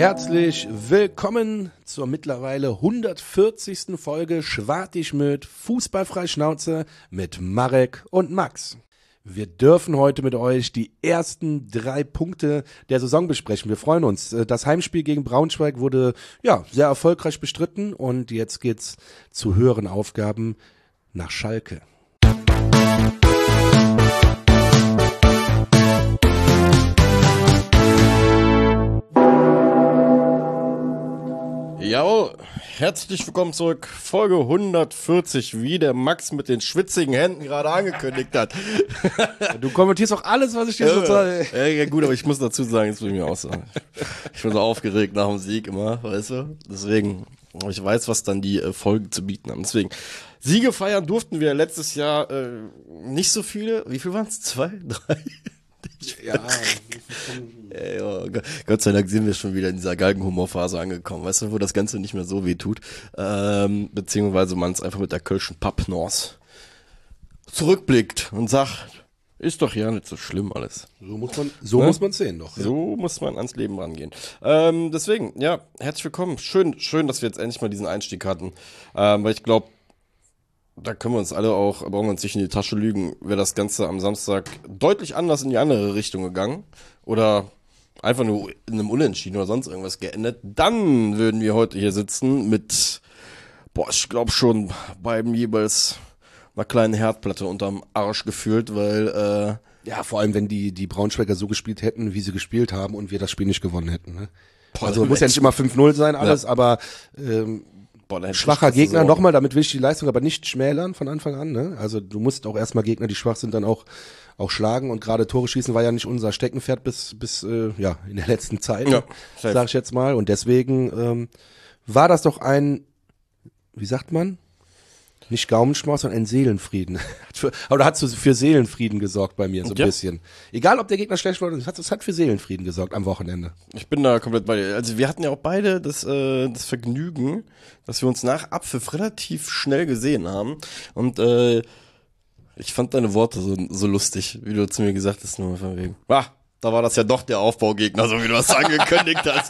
Herzlich willkommen zur mittlerweile 140. Folge Schwartig-Möd Fußballfrei Schnauze mit Marek und Max. Wir dürfen heute mit euch die ersten 3 Punkte der Saison besprechen. Wir freuen uns. Das Heimspiel gegen Braunschweig wurde sehr erfolgreich bestritten und jetzt geht's zu höheren Aufgaben nach Schalke. Jawohl, herzlich willkommen zurück, Folge 140, wie der Max mit den schwitzigen Händen gerade angekündigt hat. Du kommentierst auch alles, was ich dir so sage. Ja gut, aber ich muss dazu sagen, jetzt will ich mir auch sagen. Ich bin so aufgeregt nach dem Sieg immer, weißt du? Deswegen, ich weiß, was dann die Folgen zu bieten haben. Deswegen, Siege feiern durften wir letztes Jahr nicht so viele. Wie viel waren es? 2, 3? Ja. Gott sei Dank sind wir schon wieder in dieser Galgenhumorphase angekommen, weißt du, wo das Ganze nicht mehr so weh tut, beziehungsweise man es einfach mit der Kölschen Pappnors zurückblickt und sagt, ist doch ja nicht so schlimm alles. So muss man sehen doch. Ja. So muss man ans Leben rangehen. Deswegen, ja, herzlich willkommen. Schön, dass wir jetzt endlich mal diesen Einstieg hatten, weil ich glaube, da können wir uns alle auch, brauchen wir uns nicht in die Tasche lügen, wäre das Ganze am Samstag deutlich anders in die andere Richtung gegangen oder einfach nur in einem Unentschieden oder sonst irgendwas geendet, dann würden wir heute hier sitzen mit, ich glaube schon beim jeweils einer kleinen Herdplatte unterm Arsch gefühlt, weil vor allem, wenn die Braunschweiger so gespielt hätten, wie sie gespielt haben und wir das Spiel nicht gewonnen hätten. Ne? Also muss ja nicht immer 5-0 sein alles, aber schwacher Gegner nochmal, damit will ich die Leistung aber nicht schmälern von Anfang an. Ne? Also du musst auch erstmal Gegner, die schwach sind, dann auch schlagen und gerade Tore schießen war ja nicht unser Steckenpferd bis in der letzten Zeit, sag ich jetzt mal. Und deswegen war das doch ein, wie sagt man, nicht Gaumenschmaus, sondern ein Seelenfrieden. Oder hat für Seelenfrieden gesorgt bei mir so ein bisschen. Egal, ob der Gegner schlecht war, es hat für Seelenfrieden gesorgt am Wochenende. Ich bin da komplett bei dir. Also wir hatten ja auch beide das Vergnügen, dass wir uns nach Abpfiff relativ schnell gesehen haben. Und ich fand deine Worte so lustig, wie du zu mir gesagt hast, nur von wegen. Da war das ja doch der Aufbaugegner, so wie du das angekündigt hast.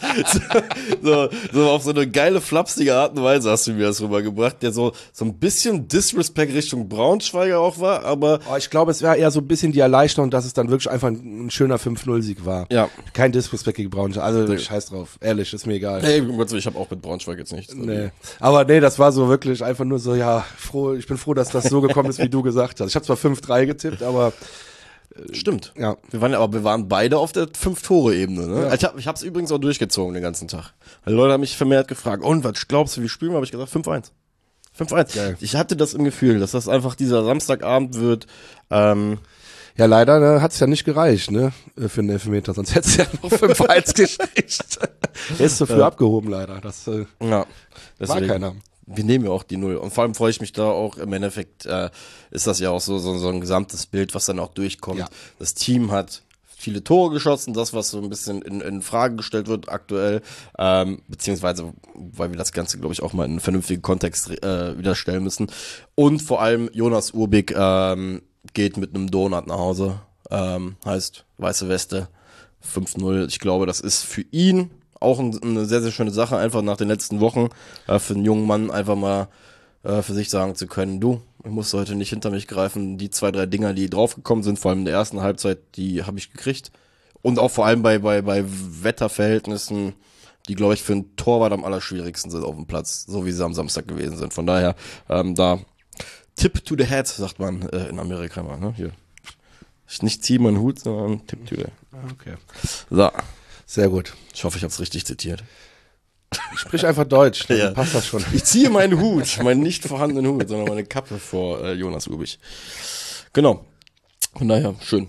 So auf so eine geile, flapsige Art und Weise hast du mir das rübergebracht, der so ein bisschen Disrespect Richtung Braunschweiger auch war, aber... ich glaube, es war eher so ein bisschen die Erleichterung, dass es dann wirklich einfach ein schöner 5-0-Sieg war. Ja. Kein Disrespect gegen Braunschweig, also scheiß drauf, ehrlich, ist mir egal. Hey, um Gottes Willen, ich habe auch mit Braunschweig jetzt nichts. Nee. Aber das war so wirklich einfach nur so, ich bin froh, dass das so gekommen ist, wie du gesagt hast. Ich habe zwar 5-3 getippt, aber... Stimmt. Ja. Wir waren beide auf der 5-Tore-Ebene, ne? Ja. Ich hab's übrigens auch durchgezogen den ganzen Tag. Weil Leute haben mich vermehrt gefragt, und was glaubst du, wie spielen wir? Habe ich gesagt, 5-1. 5-1. Geil. Ich hatte das im Gefühl, dass das einfach dieser Samstagabend wird. Ja, leider hat's ja nicht gereicht, ne? Für einen Elfmeter, sonst hätt's ja noch 5-1 geschickt. Er ist zu früh abgehoben, leider. Das war keiner. Wir nehmen ja auch die 0. Und vor allem freue ich mich da auch, im Endeffekt ist das ja auch so ein gesamtes Bild, was dann auch durchkommt. Ja. Das Team hat viele Tore geschossen, das, was so ein bisschen in Frage gestellt wird aktuell, beziehungsweise, weil wir das Ganze, glaube ich, auch mal in einen vernünftigen Kontext wieder stellen müssen. Und vor allem Jonas Urbik geht mit einem Donut nach Hause, heißt weiße Weste, 5-0. Ich glaube, das ist für ihn auch eine sehr, sehr schöne Sache, einfach nach den letzten Wochen für einen jungen Mann einfach mal für sich sagen zu können, ich muss heute nicht hinter mich greifen, die 2, 3 Dinger, die draufgekommen sind, vor allem in der ersten Halbzeit, die habe ich gekriegt. Und auch vor allem bei Wetterverhältnissen, die, glaube ich, für einen Torwart am allerschwierigsten sind auf dem Platz, so wie sie am Samstag gewesen sind. Von daher, da Tip to the head, sagt man in Amerika mal, ne? Hier. Ich nicht ziehe meinen Hut, sondern Tip to the head. Okay. So. Sehr gut. Ich hoffe, ich habe es richtig zitiert. Ich sprich einfach Deutsch, dann passt das schon. Ich ziehe meinen Hut, meinen nicht vorhandenen Hut, sondern meine Kappe vor Jonas Urbich. Genau. Von daher, schön.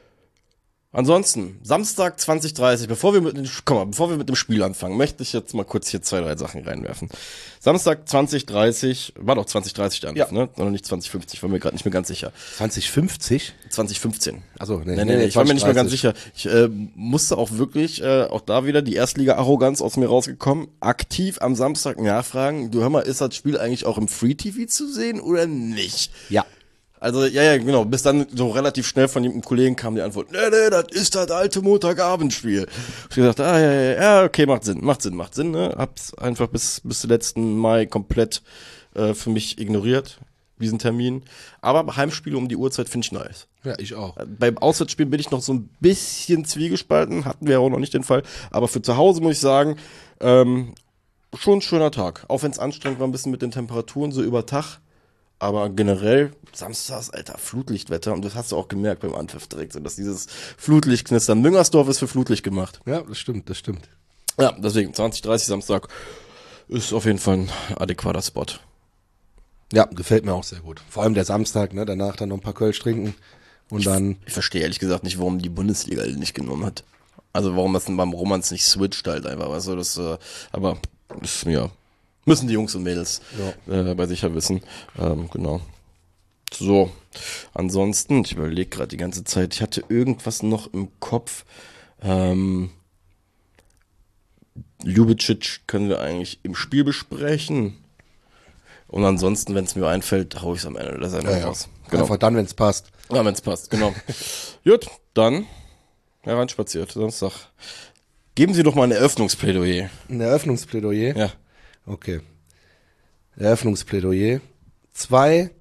Ansonsten, Samstag 20:30, bevor wir mit dem Spiel anfangen, möchte ich jetzt mal kurz hier 2, 3 Sachen reinwerfen. Samstag 20:30, war doch 20:30 der Anruf, ne? Oder nicht 20:50, war mir gerade nicht mehr ganz sicher. 20:50? 20:15. Achso, nee, ich war mir nicht mehr ganz sicher. Ich musste auch wirklich, auch da wieder die Erstliga-Arroganz aus mir rausgekommen, aktiv am Samstag nachfragen, du hör mal, ist das Spiel eigentlich auch im Free-TV zu sehen oder nicht? Ja. Also, ja, genau. Bis dann so relativ schnell von einem Kollegen kam die Antwort, nee, das ist das alte Montagabendspiel. Ich gesagt, ja, okay, macht Sinn, ne? Hab's einfach bis letzten Mai komplett für mich ignoriert, diesen Termin. Aber Heimspiele um die Uhrzeit finde ich nice. Ja, ich auch. Beim Auswärtsspiel bin ich noch so ein bisschen zwiegespalten, hatten wir ja auch noch nicht den Fall. Aber für zu Hause muss ich sagen, schon ein schöner Tag. Auch wenn es anstrengend war, ein bisschen mit den Temperaturen so über Tag. Aber generell, samstags, Alter, Flutlichtwetter. Und das hast du auch gemerkt beim Anpfiff direkt, so, dass dieses Flutlicht knistern. Müngersdorf ist für Flutlicht gemacht. Ja, das stimmt. Ja, deswegen 20:30 Samstag ist auf jeden Fall ein adäquater Spot. Ja, gefällt mir auch sehr gut. Vor allem der Samstag, ne, danach dann noch ein paar Kölsch trinken und dann. Ich verstehe ehrlich gesagt nicht, warum die Bundesliga nicht genommen hat. Also warum das beim Romans nicht switcht halt einfach, weißt du, das, aber das, ja, müssen die Jungs und Mädels bei sich ja wissen. Genau. So, ansonsten, ich überlege gerade die ganze Zeit, ich hatte irgendwas noch im Kopf. Ljubicic können wir eigentlich im Spiel besprechen. Und ansonsten, wenn es mir einfällt, hau ich es am Ende der Sendung raus. Genau. Einfach dann, wenn es passt. Ja, wenn es passt, genau. Gut, dann hereinspaziert, Samstag. Geben Sie doch mal ein Eröffnungsplädoyer. Ein Eröffnungsplädoyer? Ja. Okay. Eröffnungsplädoyer. Zwei,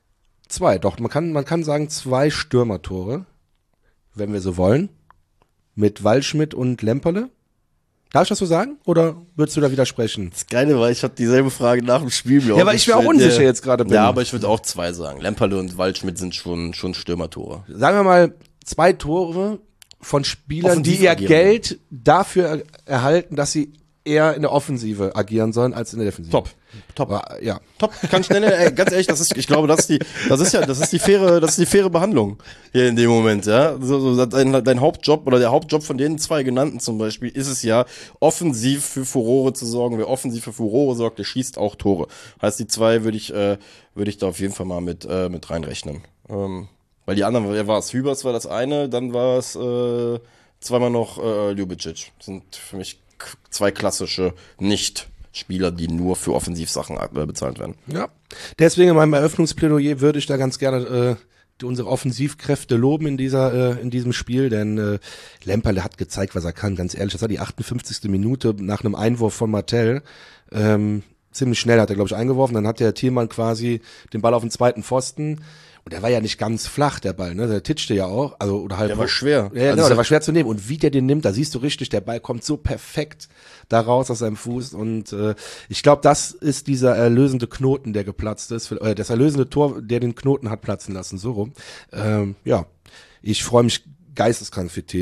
doch, man kann sagen 2 Stürmertore, wenn wir so wollen. Mit Waldschmidt und Lemperle. Darf ich das so sagen? Oder würdest du da widersprechen? Das Geile war, ich hatte dieselbe Frage nach dem Spiel. Ja, weil ich mir auch unsicher jetzt gerade bin. Ja, aber ich würde auch 2 sagen. Lemperle und Waldschmidt sind schon Stürmertore. Sagen wir mal 2 Tore von Spielern, die ihr Geld dafür erhalten, dass sie eher in der Offensive agieren sollen als in der Defensive. Top. Aber, ja. Top. Kann schnell, ganz ehrlich, ich glaube, das ist die faire Behandlung hier in dem Moment, ja. So dein Hauptjob oder der Hauptjob von den 2 genannten zum Beispiel ist es ja, offensiv für Furore zu sorgen. Wer offensiv für Furore sorgt, der schießt auch Tore. Heißt, die 2 würde ich da auf jeden Fall mal mit reinrechnen. Weil die anderen, wer war es? Hübers war das eine, dann war es zweimal noch Ljubicic. Das sind für mich 2 klassische Nicht-Spieler, die nur für Offensivsachen bezahlt werden. Ja, deswegen in meinem Eröffnungsplädoyer würde ich da ganz gerne unsere Offensivkräfte loben in diesem Spiel, denn Lemperle hat gezeigt, was er kann, ganz ehrlich. Das war die 58. Minute nach einem Einwurf von Martell. Ziemlich schnell hat er, glaube ich, eingeworfen. Dann hat der Thielmann quasi den Ball auf den zweiten Pfosten. Und der war ja nicht ganz flach, der Ball, ne? Der titschte ja auch. Also, oder halt. Der war schwer. Ja, genau, der war schwer zu nehmen. Und wie der den nimmt, da siehst du richtig, der Ball kommt so perfekt da raus aus seinem Fuß. Und ich glaube, das ist dieser erlösende Knoten, der geplatzt ist. Das erlösende Tor, der den Knoten hat platzen lassen, so rum. Ja, ich freue mich geisteskrank für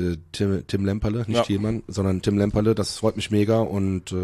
Tim Lemperle, nicht Thielmann, sondern Tim Lemperle. Das freut mich mega. Und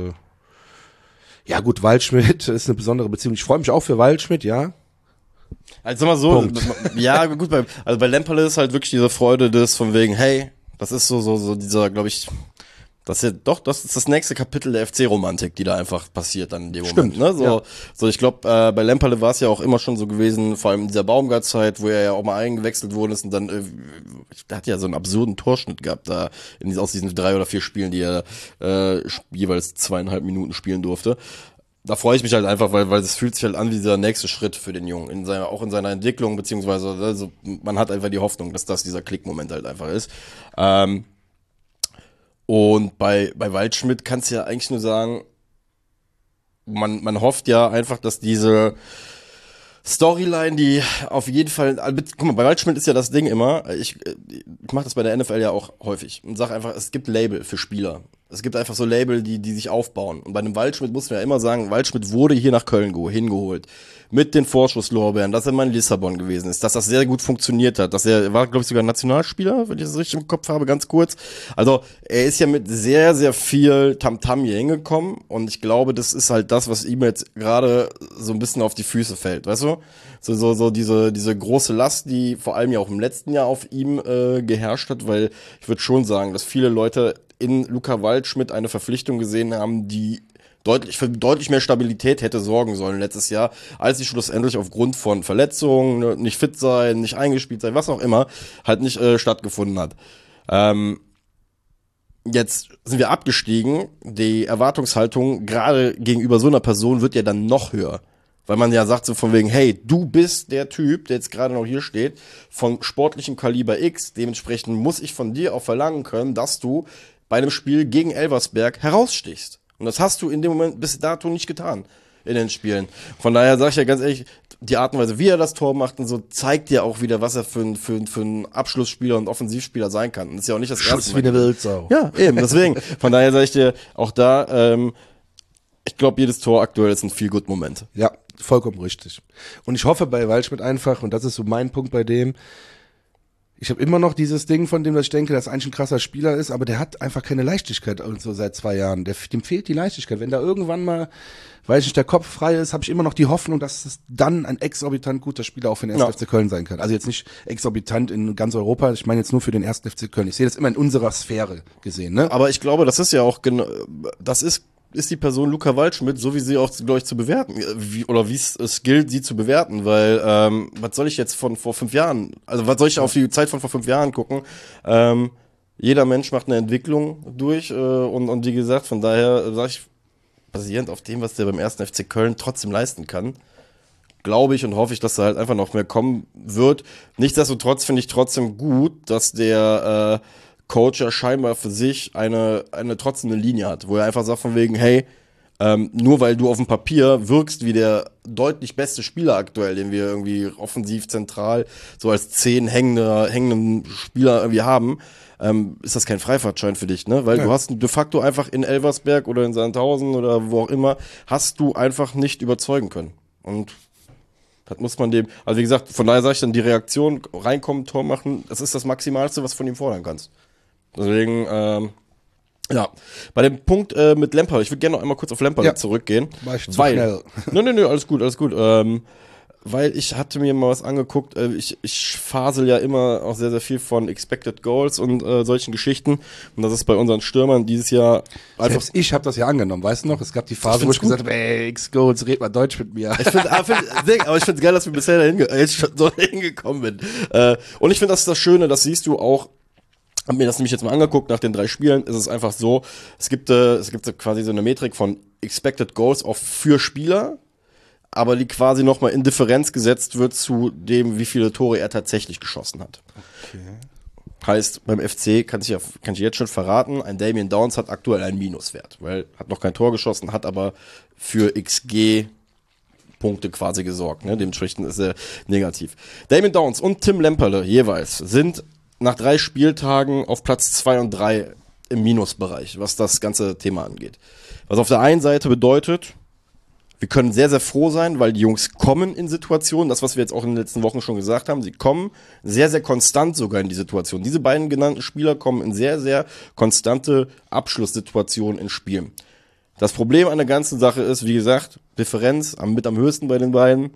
ja gut, Waldschmidt ist eine besondere Beziehung. Ich freue mich auch für Waldschmidt, ja. Also sag mal so, ja gut, bei Lemperle ist halt wirklich diese Freude des von wegen, hey, das ist so dieser, glaube ich, das ist das nächste Kapitel der FC-Romantik, die da einfach passiert dann in dem Moment. Ne? So ich glaube, bei Lemperle war es ja auch immer schon so gewesen, vor allem in dieser Baumgart-Zeit, wo er ja auch mal eingewechselt worden ist und dann, der hat ja so einen absurden Torschnitt gehabt da aus diesen 3 oder 4 Spielen, die er jeweils 2,5 Minuten spielen durfte. Da freue ich mich halt einfach, weil es fühlt sich halt an wie dieser nächste Schritt für den Jungen, auch in seiner Entwicklung, beziehungsweise also man hat einfach die Hoffnung, dass das dieser Klickmoment halt einfach ist. Und bei Waldschmidt kannst du ja eigentlich nur sagen, man hofft ja einfach, dass diese Storyline, die auf jeden Fall, guck mal, bei Waldschmidt ist ja das Ding immer, ich mache das bei der NFL ja auch häufig und sage einfach, es gibt Label für Spieler. Es gibt einfach so Label, die sich aufbauen. Und bei einem Waldschmidt muss man ja immer sagen, Waldschmidt wurde hier nach Köln hingeholt. Mit den Vorschusslorbeeren, dass er mal in Lissabon gewesen ist, dass das sehr gut funktioniert hat, dass er war, glaube ich, sogar Nationalspieler, wenn ich das richtig im Kopf habe, ganz kurz. Also er ist ja mit sehr, sehr viel Tamtam hier hingekommen und ich glaube, das ist halt das, was ihm jetzt gerade so ein bisschen auf die Füße fällt, weißt du? So diese große Last, die vor allem ja auch im letzten Jahr auf ihm geherrscht hat, weil ich würde schon sagen, dass viele Leute in Luca Waldschmidt eine Verpflichtung gesehen haben, die für deutlich mehr Stabilität hätte sorgen sollen letztes Jahr, als sie schlussendlich aufgrund von Verletzungen, nicht fit sein, nicht eingespielt sein, was auch immer, halt nicht stattgefunden hat. Jetzt sind wir abgestiegen, die Erwartungshaltung gerade gegenüber so einer Person wird ja dann noch höher. Weil man ja sagt so von wegen, hey, du bist der Typ, der jetzt gerade noch hier steht, von sportlichem Kaliber X. Dementsprechend muss ich von dir auch verlangen können, dass du bei einem Spiel gegen Elversberg herausstichst. Und das hast du in dem Moment bis dato nicht getan in den Spielen. Von daher sage ich ja ganz ehrlich, die Art und Weise, wie er das Tor macht und so, zeigt ja auch wieder, was er für ein Abschlussspieler und Offensivspieler sein kann. Und das ist ja auch nicht das erste Mal. Wie eine Wildsau. Ja, eben, deswegen. Von daher sage ich dir, auch da, ich glaube, jedes Tor aktuell ist ein Feel-Good-Moment. Ja, vollkommen richtig. Und ich hoffe bei Waldschmidt einfach, und das ist so mein Punkt bei dem, ich habe immer noch dieses Ding von dem, dass ich denke, dass er eigentlich ein krasser Spieler ist, aber der hat einfach keine Leichtigkeit und so seit 2 Jahren. Dem fehlt die Leichtigkeit. Wenn da irgendwann mal, weiß ich nicht, der Kopf frei ist, habe ich immer noch die Hoffnung, dass es dann ein exorbitant guter Spieler auch für den 1. FC Köln sein kann. Also jetzt nicht exorbitant in ganz Europa, ich meine jetzt nur für den 1. FC Köln. Ich sehe das immer in unserer Sphäre gesehen, ne? Aber ich glaube, das ist ja auch genau, das ist die Person Luca Waldschmidt, so wie sie auch, glaube ich, zu bewerten, wie es gilt, sie zu bewerten, weil, was soll ich jetzt von vor 5 Jahren, also was soll ich auf die Zeit von vor 5 Jahren gucken? Jeder Mensch macht eine Entwicklung durch, und wie gesagt, von daher sage ich, basierend auf dem, was der beim 1. FC Köln trotzdem leisten kann, glaube ich und hoffe ich, dass da halt einfach noch mehr kommen wird. Nichtsdestotrotz finde ich trotzdem gut, dass der, Coach ja scheinbar für sich eine trotzdem eine Linie hat, wo er einfach sagt von wegen, hey, nur weil du auf dem Papier wirkst wie der deutlich beste Spieler aktuell, den wir irgendwie offensiv zentral so als 10 hängenden Spieler irgendwie haben, ist das kein Freifahrtschein für dich, ne? Weil du hast de facto einfach in Elversberg oder in Sandhausen oder wo auch immer, hast du einfach nicht überzeugen können. Und das muss man dem, also wie gesagt, von daher sage ich dann, die Reaktion, reinkommen, Tor machen, das ist das Maximalste, was du von ihm fordern kannst. Deswegen, ja, bei dem Punkt mit Lemperle, ich würde gerne noch einmal kurz auf Lemperle zurückgehen. War ich zu schnell. Nö, alles gut. Weil ich hatte mir mal was angeguckt, ich fasel ja immer auch sehr, sehr viel von Expected Goals und solchen Geschichten. Und das ist bei unseren Stürmern dieses Jahr einfach... Selbst ich habe das ja angenommen, weißt du noch? Es gab die Phase, wo ich gesagt habe, ey, X-Goals, red mal Deutsch mit mir. Aber ich finde es geil, dass wir bisher hingekommen sind. Und ich finde, das ist das Schöne, das siehst du auch. Hab mir das nämlich jetzt mal angeguckt, nach den 3 Spielen ist es einfach so, es gibt so quasi so eine Metrik von Expected Goals auch für Spieler, aber die quasi nochmal in Differenz gesetzt wird zu dem, wie viele Tore er tatsächlich geschossen hat. Okay. Heißt, beim FC kann ich jetzt schon verraten, ein Damien Downs hat aktuell einen Minuswert, weil hat noch kein Tor geschossen, hat aber für XG Punkte quasi gesorgt, ne? Dementsprechend ist er negativ. Damien Downs und Tim Lemperle jeweils sind nach 3 Spieltagen auf Platz 2 und 3 im Minusbereich, was das ganze Thema angeht. Was auf der einen Seite bedeutet, wir können sehr, sehr froh sein, weil die Jungs kommen in Situationen, das, was wir jetzt auch in den letzten Wochen schon gesagt haben, sie kommen sehr, sehr konstant sogar in die Situation. Diese beiden genannten Spieler kommen in sehr, sehr konstante Abschlusssituationen in Spielen. Das Problem an der ganzen Sache ist, wie gesagt, Differenz mit am höchsten bei den beiden.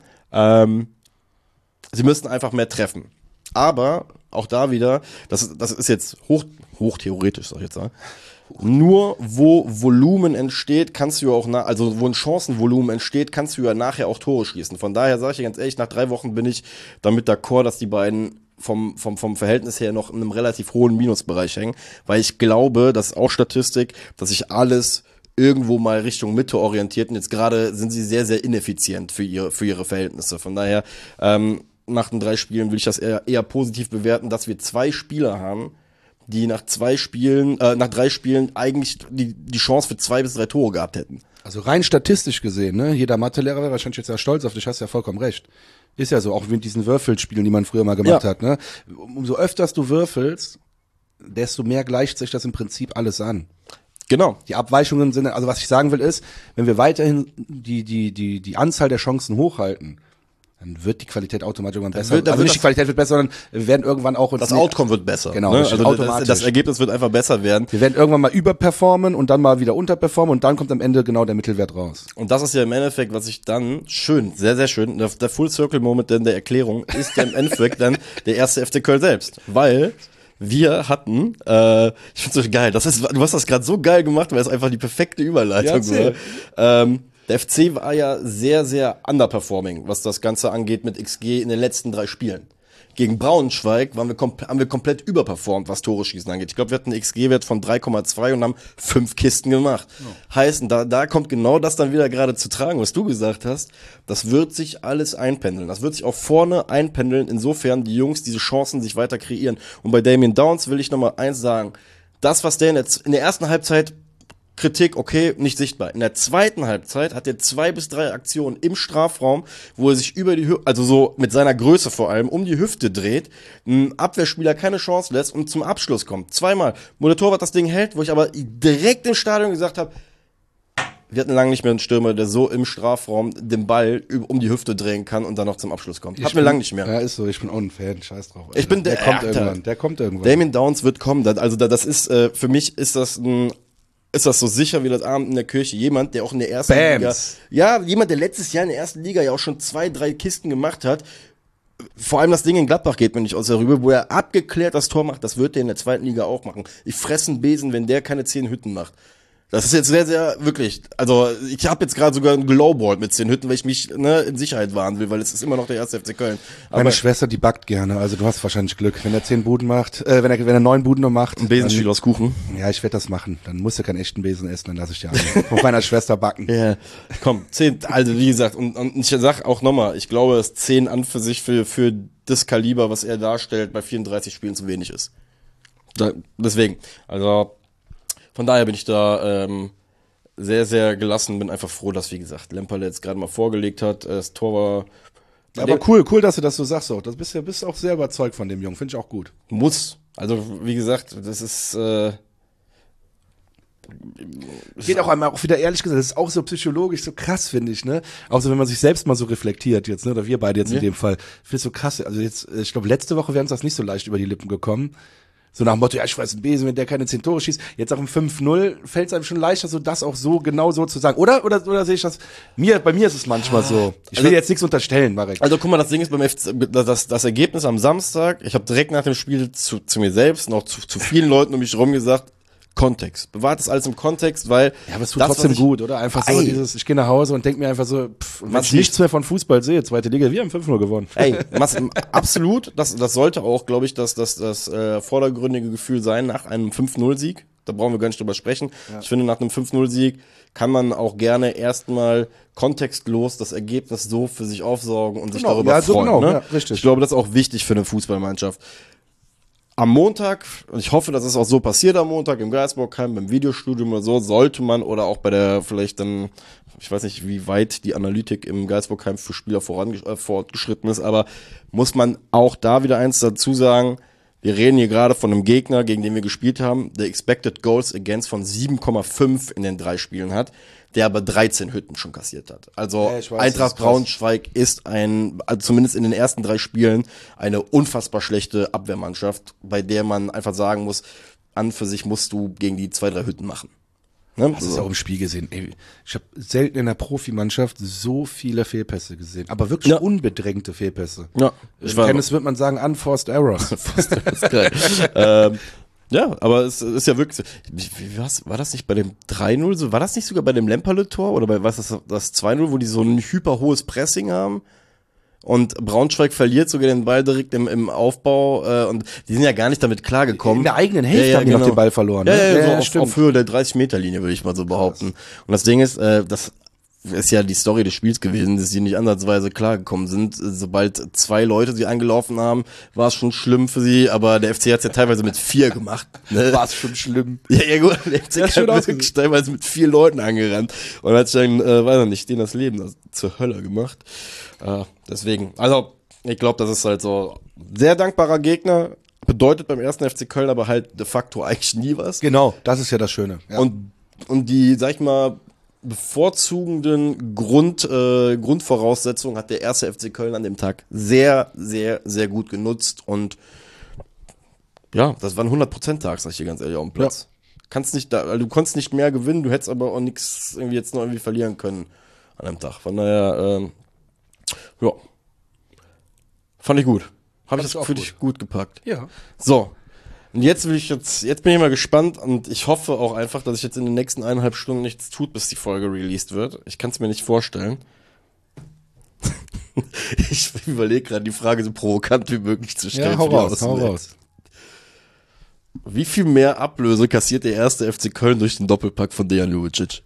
Sie müssten einfach mehr treffen. Aber auch da wieder, das ist jetzt hoch theoretisch, sag ich jetzt mal. Nur wo Volumen entsteht, kannst du ja auch also wo ein Chancenvolumen entsteht, kannst du ja nachher auch Tore schießen. Von daher sage ich dir ganz ehrlich, nach 3 Wochen bin ich damit d'accord, dass die beiden vom Verhältnis her noch in einem relativ hohen Minusbereich hängen, weil ich glaube, das ist auch Statistik, dass sich alles irgendwo mal Richtung Mitte orientiert und jetzt gerade sind sie sehr, sehr ineffizient für ihre Verhältnisse. Von daher, nach den 3 Spielen will ich das eher positiv bewerten, dass wir 2 Spieler haben, die nach 3 Spielen eigentlich die Chance für 2 bis 3 Tore gehabt hätten. Also rein statistisch gesehen, ne? Jeder Mathelehrer wäre wahrscheinlich jetzt sehr stolz auf dich, hast ja vollkommen recht. Ist ja so, auch mit diesen Würfelspielen, die man früher mal gemacht hat, ne? Umso öfters du würfelst, desto mehr gleicht sich das im Prinzip alles an. Genau. Die Abweichungen sind, also was ich sagen will ist, wenn wir weiterhin die Anzahl der Chancen hochhalten, dann wird die Qualität automatisch irgendwann besser. Also nicht die Qualität wird besser, sondern wir werden irgendwann auch... Das Outcome wird besser. Genau, ne? Also automatisch. Das Ergebnis wird einfach besser werden. Wir werden irgendwann mal überperformen und dann mal wieder unterperformen und dann kommt am Ende genau der Mittelwert raus. Und das ist ja im Endeffekt, was ich dann schön, sehr, sehr schön, der Full-Circle-Moment denn der Erklärung ist ja im Endeffekt dann der 1. FC Köln selbst. Weil... Wir hatten, ich find's so geil, du hast das gerade so geil gemacht, weil es einfach die perfekte Überleitung war. Der FC war ja sehr, sehr underperforming, was das Ganze angeht mit XG in den letzten 3 Spielen. gegen Braunschweig haben wir komplett überperformt, was Tore schießen angeht. Ich glaube, wir hatten einen XG-Wert von 3,2 und haben 5 Kisten gemacht. Oh. Heißt, da kommt genau das dann wieder gerade zu tragen, was du gesagt hast. Das wird sich alles einpendeln. Das wird sich auch vorne einpendeln, insofern die Jungs diese Chancen sich weiter kreieren. Und bei Damien Downs will ich nochmal eins sagen. Das, was der in der ersten Halbzeit Kritik, okay, nicht sichtbar. In der zweiten Halbzeit hat er 2 bis 3 Aktionen im Strafraum, wo er sich über die Hüfte, also so mit seiner Größe vor allem, um die Hüfte dreht, ein Abwehrspieler keine Chance lässt und zum Abschluss kommt. 2-mal, wo der Torwart das Ding hält, wo ich aber direkt im Stadion gesagt habe, wir hatten lange nicht mehr einen Stürmer, der so im Strafraum den Ball um die Hüfte drehen kann und dann noch zum Abschluss kommt. Hatten wir lange nicht mehr. Ja, ist so, ich bin auch ein Fan, scheiß drauf. Also, der kommt irgendwann. Damien Downs wird kommen, das ist, für mich ist das so sicher wie das Abend in der Kirche. Jemand, der auch in der ersten Liga, jemand, der letztes Jahr in der ersten Liga ja auch schon 2, 3 Kisten gemacht hat. Vor allem das Ding in Gladbach geht mir nicht aus der Rübe, wo er abgeklärt das Tor macht. Das wird der in der zweiten Liga auch machen. Ich fresse einen Besen, wenn der keine 10 Hütten macht. Das ist jetzt sehr, sehr, wirklich, also ich habe jetzt gerade sogar ein Glowboard mit 10 Hütten, weil ich mich in Sicherheit wahren will, weil es ist immer noch der 1. FC Köln. Aber meine Schwester, die backt gerne, also du hast wahrscheinlich Glück. Wenn er 10 Buden macht, wenn er 9 Buden noch macht. Ein Besenstiel aus Kuchen. Ja, ich werde das machen. Dann musst du keinen echten Besen essen, dann lasse ich dir von meiner Schwester backen. Ja, komm, 10, also wie gesagt, und ich sag auch nochmal, ich glaube, dass 10 an für sich für das Kaliber, was er darstellt, bei 34 Spielen zu wenig ist. Deswegen, also von daher bin ich da sehr, sehr gelassen, bin einfach froh, dass, wie gesagt, Lemperle jetzt gerade mal vorgelegt hat. Das Tor war... Aber cool, dass du das so sagst auch. Das bist auch sehr überzeugt von dem Jungen, finde ich auch gut. Muss. Also, wie gesagt, das ist... Geht auch einmal auch wieder ehrlich gesagt, das ist auch so psychologisch so krass, finde ich, ne? Auch so, wenn man sich selbst mal so reflektiert jetzt, ne? Oder wir beide jetzt in dem Fall. Finde ich so krass. Also jetzt, ich glaube, letzte Woche wäre uns das nicht so leicht über die Lippen gekommen. So nach dem Motto, ja, ich weiß einen Besen, wenn der keine 10 Tore schießt. Jetzt auch im 5-0 fällt es einem schon leichter, so das auch so genau so zu sagen. Oder sehe ich das? Bei mir ist es manchmal so. Ich will jetzt nichts unterstellen, Marek. Also guck mal, das Ding ist beim FC, das Ergebnis am Samstag, ich habe direkt nach dem Spiel zu mir selbst und auch zu vielen Leuten um mich herum gesagt, Kontext. Bewahrt das alles im Kontext, weil... Ja, aber es tut trotzdem gut, oder? Einfach so ich gehe nach Hause und denke mir einfach so, wenn ich nichts mehr von Fußball sehe, zweite Liga, wir haben 5-0 gewonnen. Absolut, das sollte auch, glaube ich, das vordergründige Gefühl sein nach einem 5-0-Sieg. Da brauchen wir gar nicht drüber sprechen. Ja. Ich finde, nach einem 5-0-Sieg kann man auch gerne erstmal kontextlos das Ergebnis so für sich aufsaugen und sich darüber freuen. Genau, ne? Ja, richtig. Ich glaube, das ist auch wichtig für eine Fußballmannschaft. Am Montag, und ich hoffe, dass es auch so passiert am Montag im Geisbockheim, beim Videostudium oder so, sollte man oder auch bei der vielleicht dann, ich weiß nicht, wie weit die Analytik im Geisbockheim für Spieler fortgeschritten ist, aber muss man auch da wieder eins dazu sagen, wir reden hier gerade von einem Gegner, gegen den wir gespielt haben, der Expected Goals Against von 7,5 in den 3 Spielen hat, der aber 13 Hütten schon kassiert hat. Also Eintracht Braunschweig ist zumindest in den ersten 3 Spielen, eine unfassbar schlechte Abwehrmannschaft, bei der man einfach sagen muss, an für sich musst du gegen die 2, 3 Hütten machen. Ne? Das ist auch im Spiel gesehen. Ey, ich habe selten in der Profimannschaft so viele Fehlpässe gesehen. Aber wirklich unbedrängte Fehlpässe. Ja. Im Tennis würde man sagen, unforced errors. Das ist geil. Ja, aber es ist ja wirklich so. War das nicht bei dem 3-0 so? War das nicht sogar bei dem Lemperle-Tor? Oder bei das 2-0, wo die so ein hyperhohes Pressing haben? Und Braunschweig verliert sogar den Ball direkt im Aufbau und die sind ja gar nicht damit klargekommen. In der eigenen Hälfte haben die noch den Ball verloren. Ja, so auf Höhe der 30-Meter-Linie, würde ich mal so behaupten. Und das Ding ist, das ist ja die Story des Spiels gewesen, dass sie nicht ansatzweise klargekommen sind. Sobald 2 Leute sie angelaufen haben, war es schon schlimm für sie, aber der FC hat es ja teilweise mit 4 gemacht. Ne? War es schon schlimm. Ja gut, der FC hat wirklich teilweise mit 4 Leuten angerannt und hat dann, weiß ich nicht, denen das Leben zur Hölle gemacht. Deswegen, also ich glaube, das ist halt so sehr dankbarer Gegner, bedeutet beim 1. FC Köln aber halt de facto eigentlich nie was. Genau, das ist ja das Schöne. Ja. Und die, sag ich mal, bevorzugenden Grundvoraussetzungen hat der 1. FC Köln an dem Tag sehr, sehr, sehr gut genutzt und ja, das war ein 100%-Tag, sag ich dir ganz ehrlich, auf dem Platz. Ja. Du konntest nicht mehr gewinnen, du hättest aber auch nichts irgendwie jetzt noch irgendwie verlieren können an dem Tag. Von daher, ja, fand ich gut. Habe ich das für dich gut gepackt. Ja. So. Und jetzt bin ich mal gespannt und ich hoffe auch einfach, dass sich jetzt in den nächsten 1,5 Stunden nichts tut, bis die Folge released wird. Ich kann es mir nicht vorstellen. Ich überlege gerade, die Frage so provokant wie möglich zu stellen. Ja, hau raus. Wie viel mehr Ablöse kassiert der erste FC Köln durch den Doppelpack von Dejan Ljubicic?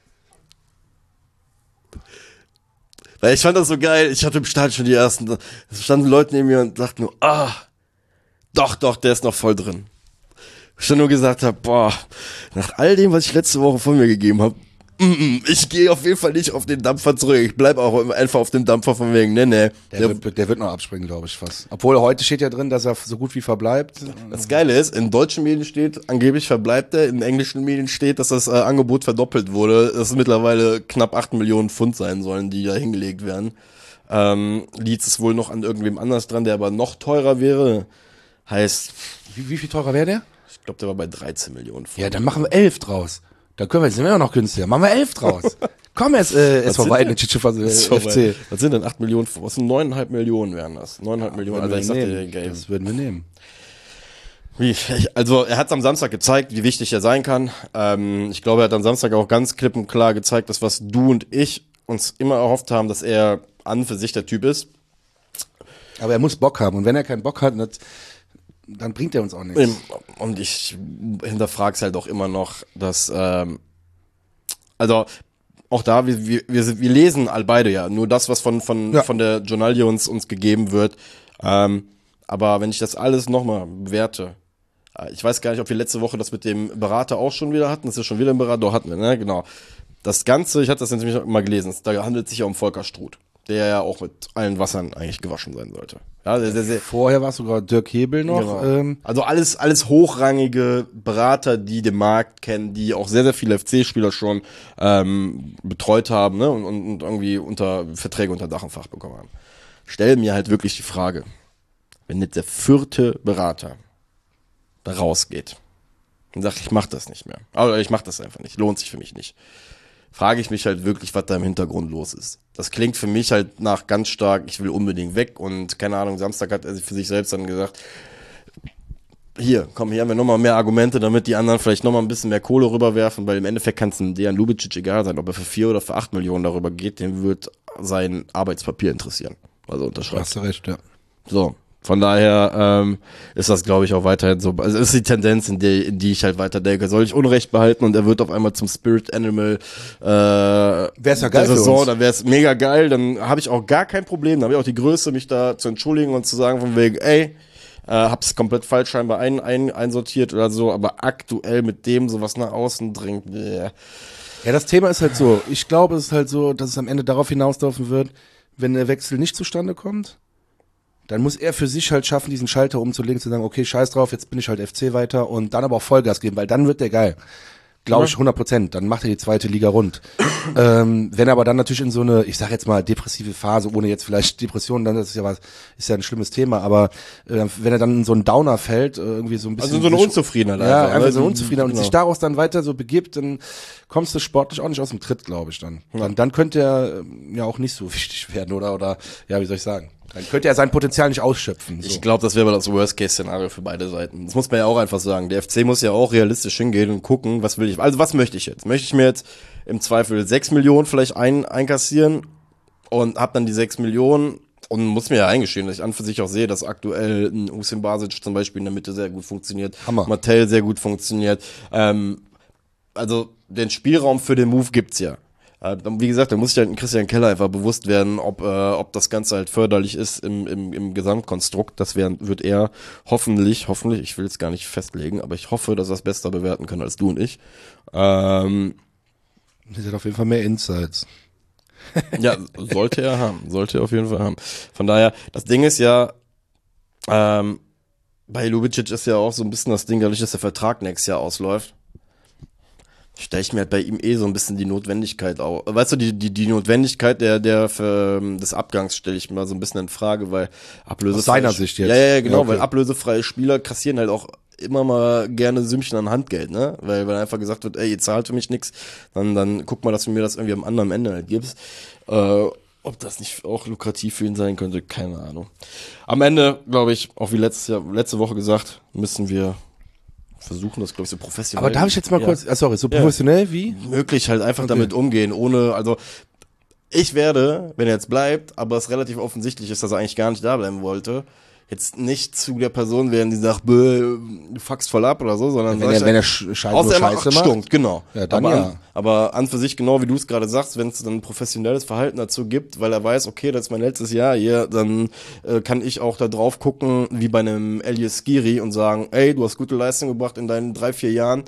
Weil ich fand das so geil. Ich hatte im Stadion schon die ersten, es standen Leute neben mir und dachten nur, doch, der ist noch voll drin. Ich dann nur gesagt habe, boah, nach all dem, was ich letzte Woche von mir gegeben habe, ich gehe auf jeden Fall nicht auf den Dampfer zurück. Ich bleibe auch einfach auf dem Dampfer von wegen, nee. Der wird noch abspringen, glaube ich, fast. Obwohl heute steht ja drin, dass er so gut wie verbleibt. Das Geile ist, in deutschen Medien steht, angeblich verbleibt er, in englischen Medien steht, dass das Angebot verdoppelt wurde, dass es mittlerweile knapp 8 Millionen Pfund sein sollen, die da hingelegt werden. Leeds ist wohl noch an irgendwem anders dran, der aber noch teurer wäre. Heißt... Wie viel teurer wäre der? Ich glaube, der war bei 13 Millionen Pfund. Ja, dann machen wir 11 draus. Da sind wir ja noch günstiger. Machen wir 11 draus. Komm, es vorbei, eine FC. Was sind denn 8 Millionen? Was sind 9,5 Millionen wären das? 9,5 Millionen. Also ich sagte, das würden wir nehmen. Also er hat am Samstag gezeigt, wie wichtig er sein kann. Ich glaube, er hat am Samstag auch ganz klipp und klar gezeigt, dass was du und ich uns immer erhofft haben, dass er an für sich der Typ ist. Aber er muss Bock haben. Und wenn er keinen Bock hat, dann bringt er uns auch nichts. Und ich hinterfrage es halt auch immer noch, dass, also auch da, wir lesen beide ja nur das, was von der Journalie uns gegeben wird. Aber wenn ich das alles nochmal bewerte, ich weiß gar nicht, ob wir letzte Woche das mit dem Berater auch schon wieder hatten. Das ist schon wieder ein Berater, doch hatten wir, ne? Genau. Das Ganze, ich hatte das nämlich mal gelesen, da handelt es sich ja um Volker Struth, der ja auch mit allen Wassern eigentlich gewaschen sein sollte. Ja, vorher war es sogar Dirk Hebel noch. Genau. Also alles hochrangige Berater, die den Markt kennen, die auch sehr, sehr viele FC-Spieler schon betreut haben, ne? und irgendwie Verträge unter Dach und Fach bekommen haben. Stell mir halt wirklich die Frage, wenn jetzt der 4. Berater da rausgeht und sagt, ich mach das nicht mehr, aber ich mach das einfach nicht, lohnt sich für mich nicht, frage ich mich halt wirklich, was da im Hintergrund los ist. Das klingt für mich halt nach ganz stark, ich will unbedingt weg und keine Ahnung, Samstag hat er für sich selbst dann gesagt, hier haben wir nochmal mehr Argumente, damit die anderen vielleicht nochmal ein bisschen mehr Kohle rüberwerfen, weil im Endeffekt kann es Dejan Ljubicic egal sein, ob er für 4 oder für 8 Millionen darüber geht, dem wird sein Arbeitspapier interessieren, also unterschreibt. Hast du recht, ja. So. Von daher ist das, glaube ich, auch weiterhin so. Also ist die Tendenz, in die ich halt weiter denke. Soll ich Unrecht behalten und er wird auf einmal zum Spirit Animal wär's ja geil der Saison, dann wäre es mega geil. Dann habe ich auch gar kein Problem. Dann habe ich auch die Größe, mich da zu entschuldigen und zu sagen von wegen, hab's komplett falsch scheinbar einsortiert oder so. Aber aktuell mit dem sowas nach außen dringt. Ja, das Thema ist halt so. Ich glaube, es ist halt so, dass es am Ende darauf hinauslaufen wird, wenn der Wechsel nicht zustande kommt, dann muss er für sich halt schaffen, diesen Schalter umzulegen, zu sagen, okay, scheiß drauf, jetzt bin ich halt FC weiter und dann aber auch Vollgas geben, weil dann wird der geil. Glaube ich 100%. Dann macht er die 2. Liga rund. Wenn er aber dann natürlich in so eine, ich sag jetzt mal, depressive Phase, ohne jetzt vielleicht Depressionen, dann ist ja ein schlimmes Thema, aber wenn er dann in so einen Downer fällt, irgendwie so ein bisschen. Also so eine Unzufriedenheit einfach. Ja, einfach so eine Unzufriedenheit und sich daraus dann weiter so begibt, dann kommst du sportlich auch nicht aus dem Tritt, glaube ich dann. Dann könnte er ja auch nicht so wichtig werden oder ja, wie soll ich sagen? Dann könnte er sein Potenzial nicht ausschöpfen. So. Ich glaube, das wäre aber das Worst-Case-Szenario für beide Seiten. Das muss man ja auch einfach sagen. Der FC muss ja auch realistisch hingehen und gucken, was will ich. Also was möchte ich jetzt? Möchte ich mir jetzt im Zweifel 6 Millionen vielleicht einkassieren und habe dann die 6 Millionen und muss mir ja eingestehen, dass ich an für sich auch sehe, dass aktuell ein Usim Basic zum Beispiel in der Mitte sehr gut funktioniert. Hammer. Mattel sehr gut funktioniert. Also den Spielraum für den Move gibt's ja. Wie gesagt, da muss sich halt Christian Keller einfach bewusst werden, ob das Ganze halt förderlich ist im Gesamtkonstrukt. Das wird er hoffentlich, ich will es gar nicht festlegen, aber ich hoffe, dass er es besser bewerten kann als du und ich. Er hat auf jeden Fall mehr Insights. Ja, sollte er auf jeden Fall haben. Von daher, das Ding ist ja, bei Ljubicic ist ja auch so ein bisschen das Ding, dadurch, dass der Vertrag nächstes Jahr ausläuft, stelle ich mir halt bei ihm so ein bisschen die Notwendigkeit auf. Weißt du, die Notwendigkeit des Abgangs stelle ich mir so ein bisschen in Frage, weil ablösefreie... Aus seiner Sicht jetzt. Ja, genau, ja, okay. Weil ablösefreie Spieler kassieren halt auch immer mal gerne Sümmchen an Handgeld, ne? Weil einfach gesagt wird, ey, ihr zahlt für mich nix, dann guck mal, dass du mir das irgendwie am anderen Ende halt gibst. Ob das nicht auch lukrativ für ihn sein könnte, keine Ahnung. Am Ende, glaube ich, auch wie letzte Woche gesagt, müssen wir versuchen, das, glaube ich, so professionell. Aber darf ich jetzt mal kurz, so professionell wie? Möglich halt einfach damit umgehen, ohne, also ich werde, wenn er jetzt bleibt, aber es relativ offensichtlich ist, dass er eigentlich gar nicht da bleiben wollte, jetzt nicht zu der Person werden, die sagt, du fuckst voll ab oder so, sondern wenn er Scheiße macht. Stimmt, genau. Ja, dann aber an für sich, genau wie du es gerade sagst, wenn es dann ein professionelles Verhalten dazu gibt, weil er weiß, okay, das ist mein letztes Jahr hier, dann kann ich auch da drauf gucken, wie bei einem Elias Skiri und sagen, ey, du hast gute Leistung gebracht in deinen 3-4 Jahren,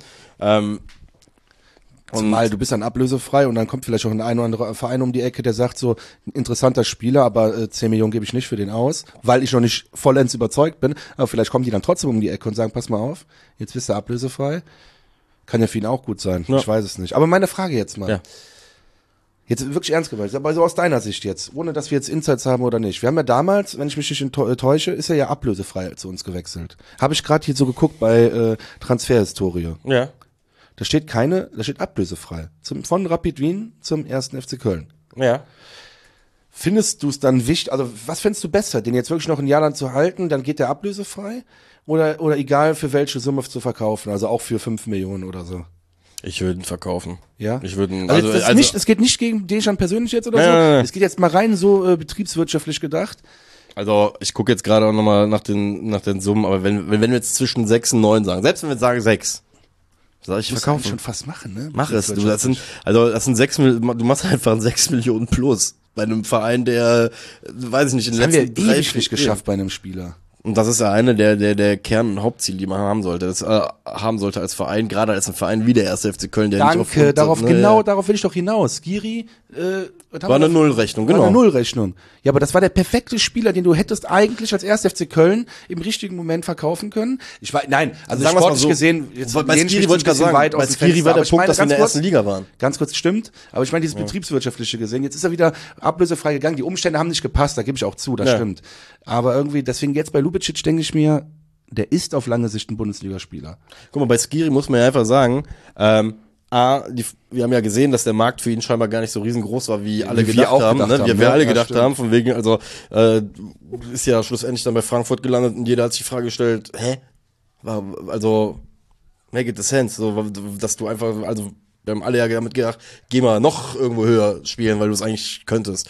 Zumal du bist dann ablösefrei und dann kommt vielleicht auch ein oder andere Verein um die Ecke, der sagt so, ein interessanter Spieler, aber 10 Millionen gebe ich nicht für den aus, weil ich noch nicht vollends überzeugt bin. Aber vielleicht kommen die dann trotzdem um die Ecke und sagen, pass mal auf, jetzt bist du ablösefrei. Kann ja für ihn auch gut sein. Ja. Ich weiß es nicht. Aber meine Frage jetzt mal. Ja. Jetzt wirklich ernst gemeint, aber so aus deiner Sicht jetzt, ohne dass wir jetzt Insights haben oder nicht. Wir haben ja damals, wenn ich mich nicht täusche, ist er ja ablösefrei zu uns gewechselt. Habe ich gerade hier so geguckt bei Transferhistorie. Ja. Da steht ablösefrei. Von Rapid Wien zum 1. FC Köln. Ja. Findest du es dann wichtig, also was fändest du besser, den jetzt wirklich noch ein Jahr lang zu halten, dann geht der ablösefrei? Oder egal für welche Summe zu verkaufen, also auch für 5 Millionen oder so? Ich würde ihn verkaufen. Ja? Ich würde ihn, es geht nicht gegen Dejan persönlich jetzt oder so. Nein. Es geht jetzt mal rein so betriebswirtschaftlich gedacht. Also ich gucke jetzt gerade auch nochmal nach den Summen, aber wenn wir jetzt zwischen 6 und 9 sagen, selbst wenn wir jetzt sagen 6, soll ich verkaufen? Schon fast machen, ne? Mach es. Das sind 6 Millionen, du machst einfach 6 Millionen plus bei einem Verein, der, weiß ich nicht, in den letzten 3 ewig nicht geschafft bei einem Spieler. Und das ist ja eine der Kern- und Hauptziele, die man haben sollte. Das haben sollte als Verein, gerade als ein Verein wie der 1. FC Köln, der Danke, darauf will ich doch hinaus. Skiri, war eine Nullrechnung, genau. War eine Nullrechnung. Ja, aber das war der perfekte Spieler, den du hättest eigentlich als 1. FC Köln im richtigen Moment verkaufen können. Also sportlich gesehen, jetzt bei Skiri wollte ich gerade sagen, bei Skiri war der Punkt, dass wir in der ersten Liga waren. Ganz kurz, stimmt. Aber ich meine, dieses betriebswirtschaftliche gesehen, jetzt ist er wieder ablösefrei gegangen. Die Umstände haben nicht gepasst, da gebe ich auch zu, das stimmt. Aber irgendwie, deswegen jetzt bei Lubicic denke ich mir, der ist auf lange Sicht ein Bundesligaspieler. Guck mal, bei Skiri muss man ja einfach sagen, wir haben ja gesehen, dass der Markt für ihn scheinbar gar nicht so riesengroß war, wie alle gedacht haben. Wir alle gedacht haben, von wegen, also ist ja schlussendlich dann bei Frankfurt gelandet und jeder hat sich die Frage gestellt, also make it sense, so, dass du einfach, also wir haben alle ja damit gedacht, geh mal noch irgendwo höher spielen, weil du es eigentlich könntest.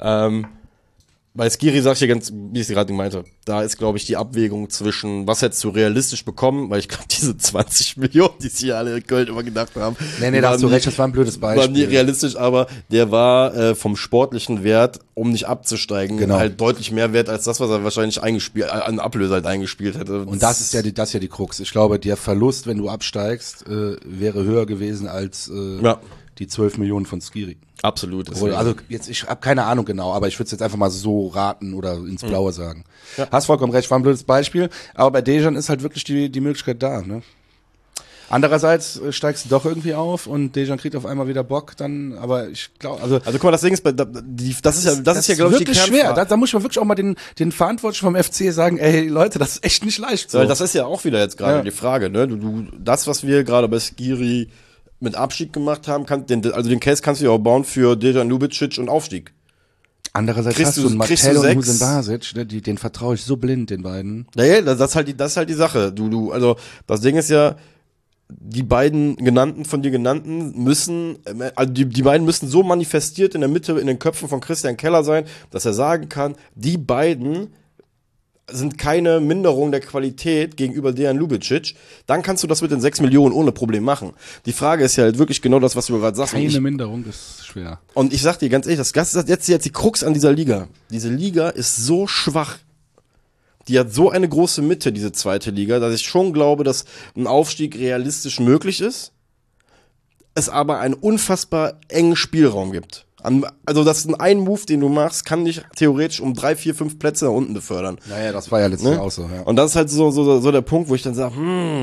Bei Skiri sag ich ja ganz, wie ich es gerade meinte, da ist, glaube ich, die Abwägung zwischen, was hättest du realistisch bekommen, weil ich glaube, diese 20 Millionen, die sich alle in Köln immer gedacht haben. Nee, da hast du recht, das war ein blödes Beispiel. War nie realistisch, aber der war vom sportlichen Wert, um nicht abzusteigen, halt deutlich mehr wert als das, was er wahrscheinlich an Ablöse halt eingespielt hätte. Und das ist ja die Krux. Ich glaube, der Verlust, wenn du absteigst, wäre höher gewesen als die 12 Millionen von Skiri. Absolut. Also jetzt, ich habe keine Ahnung genau, aber ich würde es jetzt einfach mal so raten oder ins Blaue sagen. Ja. Hast vollkommen recht, war ein blödes Beispiel, aber bei Dejan ist halt wirklich die Möglichkeit da, ne? Andererseits steigst du doch irgendwie auf und Dejan kriegt auf einmal wieder Bock, dann, aber ich glaube, also guck mal, das Ding ist, das ist ja glaube ich, die wirklich schwer. Da muss ich mal wirklich auch mal den Verantwortlichen vom FC sagen, ey Leute, das ist echt nicht leicht. So. Weil das ist ja auch wieder jetzt gerade die Frage, ne? Das, was wir gerade bei Skiri mit Abstieg gemacht haben, den Case kannst du ja auch bauen für Dejan Lubicic und Aufstieg. Andererseits hast du einen Mattel und Husin Basic, ne, den vertraue ich so blind, den beiden. Naja, das ist halt die Sache. Also das Ding ist ja, die beiden von dir genannten müssen, also die beiden müssen so manifestiert in der Mitte, in den Köpfen von Christian Keller sein, dass er sagen kann, die beiden sind keine Minderung der Qualität gegenüber Dejan Lubicic, dann kannst du das mit den 6 Millionen ohne Problem machen. Die Frage ist ja halt wirklich genau das, was du gerade sagst. Keine Minderung ist schwer. Und ich sag dir ganz ehrlich, das ist jetzt die Krux an dieser Liga. Diese Liga ist so schwach. Die hat so eine große Mitte, diese zweite Liga, dass ich schon glaube, dass ein Aufstieg realistisch möglich ist, es aber einen unfassbar engen Spielraum gibt. Also das ist ein Move, den du machst, kann dich theoretisch um 3, 4, 5 Plätze nach unten befördern. Naja, das war ja letztes Jahr auch so. Ja. Und das ist halt so der Punkt, wo ich dann sage,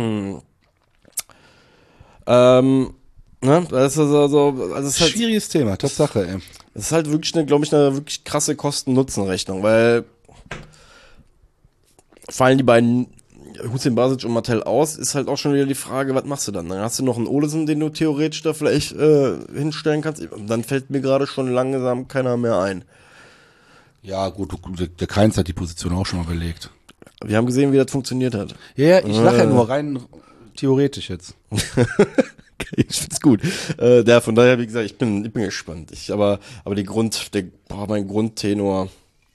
das ist also es ist halt schwieriges Thema, Tatsache, ey. Das ist halt wirklich eine wirklich krasse Kosten-Nutzen-Rechnung, weil fallen die beiden Husin Basic und Mattel aus, ist halt auch schon wieder die Frage, was machst du dann? Dann hast du noch einen Olesen, den du theoretisch da vielleicht hinstellen kannst. Dann fällt mir gerade schon langsam keiner mehr ein. Ja, gut, der Keins hat die Position auch schon mal belegt. Wir haben gesehen, wie das funktioniert hat. Ja, ich lache ja nur rein theoretisch jetzt. Ich find's gut. Von daher, wie gesagt, ich bin gespannt. Aber mein Grundtenor,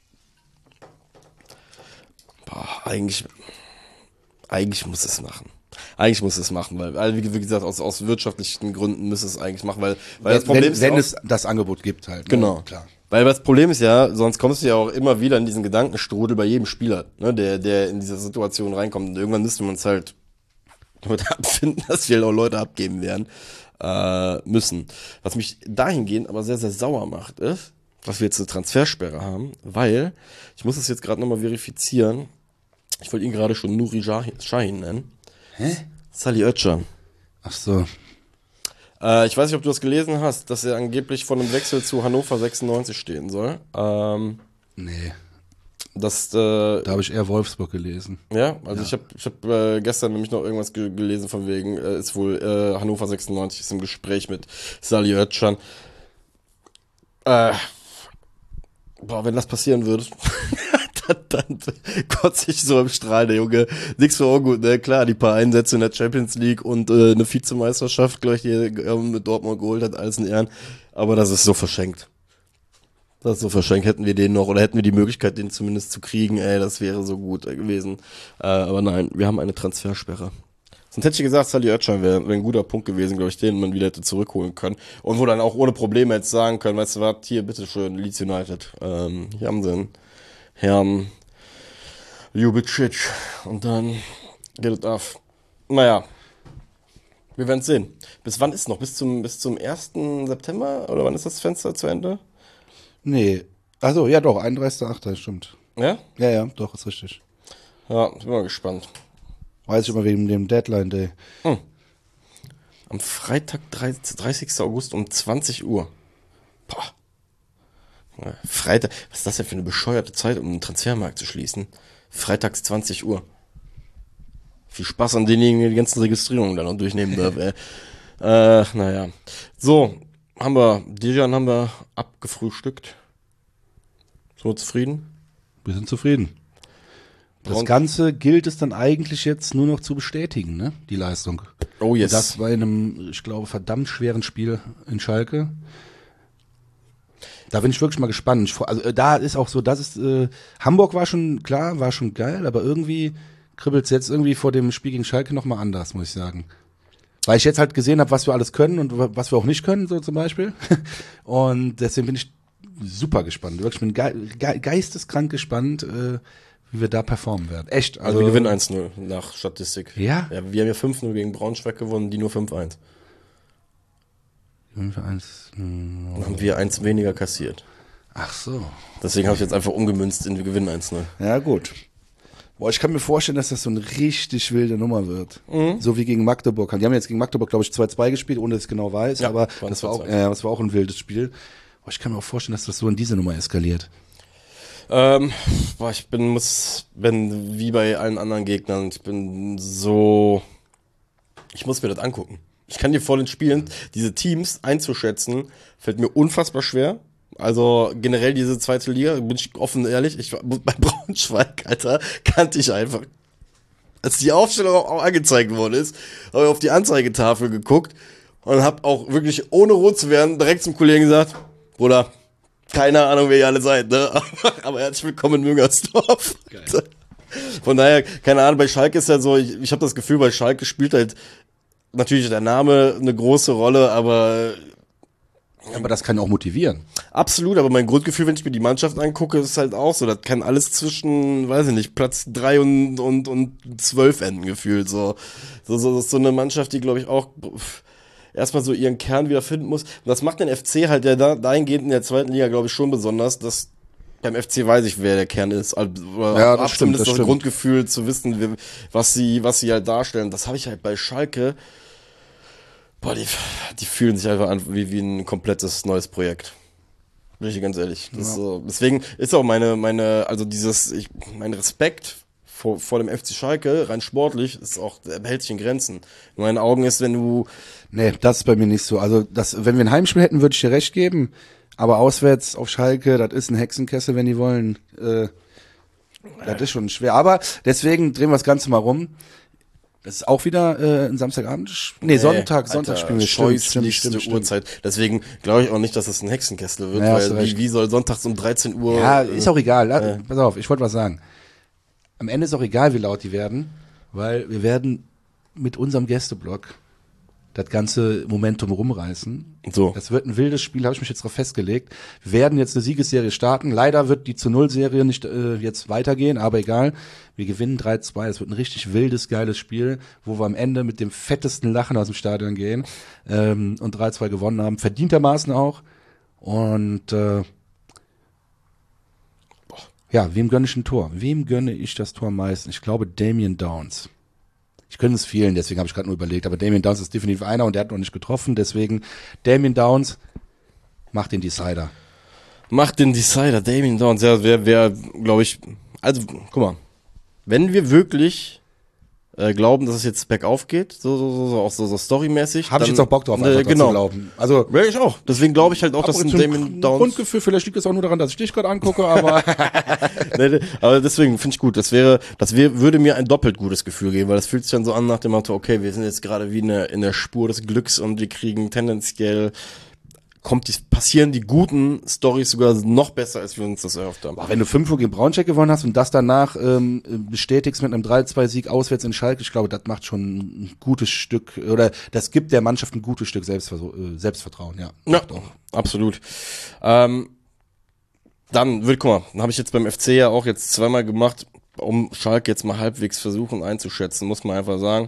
eigentlich muss es machen. Eigentlich muss es machen, weil wie gesagt, aus wirtschaftlichen Gründen muss es eigentlich machen, weil das Problem ist, wenn es das Angebot gibt halt. Genau. Ne? Klar. Weil das Problem ist ja, sonst kommst du ja auch immer wieder in diesen Gedankenstrudel bei jedem Spieler, ne, der in diese Situation reinkommt. Und irgendwann müssten wir uns halt damit abfinden, dass wir auch Leute abgeben werden müssen. Was mich dahingehend aber sehr, sehr sauer macht, ist, dass wir jetzt eine Transfersperre haben, weil, ich muss das jetzt gerade nochmal verifizieren, ich wollte ihn gerade schon Nuri Sahin nennen. Hä? Salih Özcan. Ach so. Ich weiß nicht, ob du das gelesen hast, dass er angeblich vor einem Wechsel zu Hannover 96 stehen soll. Nee. Da habe ich eher Wolfsburg gelesen. Ja, also ja. Ich hab gestern nämlich noch irgendwas gelesen von wegen, ist wohl Hannover 96 ist im Gespräch mit Salih Özcan. Wenn das passieren würde, dann kotze ich so im Strahl, der Junge. Nix für ungut, ne? Klar, die paar Einsätze in der Champions League und eine Vizemeisterschaft, gleich die mit Dortmund geholt hat, alles in Ehren. Aber das ist so verschenkt. Das ist so verschenkt. Hätten wir den noch, oder hätten wir die Möglichkeit, den zumindest zu kriegen, das wäre so gut gewesen. Aber nein, wir haben eine Transfersperre. Sonst hätte ich gesagt, Salih Özcan wäre ein guter Punkt gewesen, glaube ich, den man wieder hätte zurückholen können. Und wo dann auch ohne Probleme jetzt sagen können, weißt du was, hier, bitteschön, Leeds United. Hier haben sie einen Herrn Ljubicic. Und dann geht es auf. Naja, wir werden es sehen. Bis wann ist noch? Bis zum 1. September? Oder wann ist das Fenster zu Ende? Nee. Also ja doch, 31.8., stimmt. Ja? Ja, doch, ist richtig. Ja, bin mal gespannt. Weiß ich immer wegen dem Deadline Day. Am Freitag, 30. August um 20 Uhr. Boah. Freitag, was ist das denn für eine bescheuerte Zeit, um den Transfermarkt zu schließen? Freitags 20 Uhr. Viel Spaß an denjenigen, die die ganzen Registrierungen dann noch durchnehmen darf, ey. Naja. So, Dejan haben wir abgefrühstückt. Sind wir zufrieden? Wir sind zufrieden. Das Ganze gilt es dann eigentlich jetzt nur noch zu bestätigen, ne? Die Leistung. Oh yes. Und das bei einem, ich glaube, verdammt schweren Spiel in Schalke. Da bin ich wirklich mal gespannt. Also da ist auch so, Hamburg war schon klar, war schon geil, aber irgendwie kribbelt es jetzt irgendwie vor dem Spiel gegen Schalke nochmal anders, muss ich sagen. Weil ich jetzt halt gesehen habe, was wir alles können und was wir auch nicht können, so zum Beispiel. Und deswegen bin ich super gespannt. Wirklich, ich bin geisteskrank gespannt, wie wir da performen werden. Echt. Also wir gewinnen 1-0 nach Statistik. Ja? Wir haben ja 5-0 gegen Braunschweig gewonnen, die nur 5-1. 5-1. Dann haben wir 1 weniger kassiert. Ach so. Deswegen habe ich jetzt einfach umgemünzt in wir gewinnen 1-0. Ja, gut. Boah, ich kann mir vorstellen, dass das so eine richtig wilde Nummer wird. So wie gegen Magdeburg. Die haben jetzt gegen Magdeburg, glaube ich, 2-2 gespielt, ohne dass ich genau weiß. Ja, aber das war auch ein wildes Spiel. Boah, ich kann mir auch vorstellen, dass das so in diese Nummer eskaliert. Ich bin wie bei allen anderen Gegnern, ich muss mir das angucken. Ich kann dir vor den Spielen, diese Teams einzuschätzen, fällt mir unfassbar schwer. Also generell diese zweite Liga, bin ich offen ehrlich, bei Braunschweig, Alter, kannte ich einfach. Als die Aufstellung auch angezeigt worden ist, habe ich auf die Anzeigetafel geguckt und habe auch wirklich, ohne rot zu werden, direkt zum Kollegen gesagt, Bruder, keine Ahnung, wer ihr alle seid, ne? Aber herzlich willkommen in Müngersdorf. Geil. Von daher, keine Ahnung, bei Schalke ist ja so, ich habe das Gefühl, bei Schalke spielt halt natürlich der Name eine große Rolle, aber das kann auch motivieren. Absolut, aber mein Grundgefühl, wenn ich mir die Mannschaft angucke, ist halt auch so, das kann alles zwischen, weiß ich nicht, Platz 3 und 12 enden gefühlt, so. Das ist so eine Mannschaft, die, glaube ich, auch erstmal so ihren Kern wieder finden muss. Und das macht den FC halt dahingehend in der zweiten Liga, glaube ich, schon besonders, dass beim FC weiß ich, wer der Kern ist. Ja, das stimmt. Das Grundgefühl zu wissen, was sie halt darstellen. Das habe ich halt bei Schalke. Boah, die fühlen sich einfach an wie ein komplettes neues Projekt. Bin ich ganz ehrlich. Deswegen ist auch mein Respekt vor dem FC Schalke, rein sportlich, ist auch, hält sich in Grenzen. In meinen Augen ist, wenn du... Nee, das ist bei mir nicht so. Also, wenn wir ein Heimspiel hätten, würde ich dir recht geben. Aber auswärts auf Schalke, das ist ein Hexenkessel, wenn die wollen. Das ist schon schwer. Aber deswegen drehen wir das Ganze mal rum. Das ist auch wieder ein Samstagabend? Nee, Sonntag spielen wir. Scheußlichste Uhrzeit. Deswegen glaube ich auch nicht, dass es ein Hexenkessel wird, weil wie soll sonntags um 13 Uhr... Ja, ist auch egal. Pass auf, ich wollte was sagen. Am Ende ist auch egal, wie laut die werden, weil wir werden mit unserem Gästeblock das ganze Momentum rumreißen. So. Das wird ein wildes Spiel, habe ich mich jetzt darauf festgelegt. Wir werden jetzt eine Siegesserie starten. Leider wird die zu 0-Serie nicht jetzt weitergehen, aber egal. Wir gewinnen 3-2. Es wird ein richtig wildes, geiles Spiel, wo wir am Ende mit dem fettesten Lachen aus dem Stadion gehen und 3-2 gewonnen haben. Verdientermaßen auch. Und wem gönne ich ein Tor? Wem gönne ich das Tor am meisten? Ich glaube Damien Downs. Ich könnte es vielen, deswegen habe ich gerade nur überlegt, aber Damien Downs ist definitiv einer und der hat noch nicht getroffen, deswegen Damien Downs macht den Decider. Damien Downs, ja, wäre, glaube ich, also, guck mal, wenn wir wirklich glauben, dass es jetzt bergauf geht, auch so storymäßig. Habe ich jetzt auch Bock drauf, einfach genau. zu glauben. Also, ja, ich auch. Deswegen glaube ich halt auch, dass ein Damien Downs... Grundgefühl, vielleicht liegt es auch nur daran, dass ich dich gerade angucke, aber... aber deswegen finde ich gut. Das würde mir ein doppelt gutes Gefühl geben, weil das fühlt sich dann so an nach dem Motto, okay, wir sind jetzt gerade wie in der Spur des Glücks und wir kriegen tendenziell... passieren die guten Storys sogar noch besser, als wir uns das erhofft haben. Wenn du 5 gegen Braunschweig gewonnen hast und das danach bestätigst mit einem 3-2-Sieg auswärts in Schalke, ich glaube, das macht schon ein gutes Stück, oder das gibt der Mannschaft ein gutes Stück Selbstvertrauen, ja. Ja, absolut. Dann habe ich jetzt beim FC ja auch jetzt zweimal gemacht, um Schalke jetzt mal halbwegs versuchen einzuschätzen, muss man einfach sagen.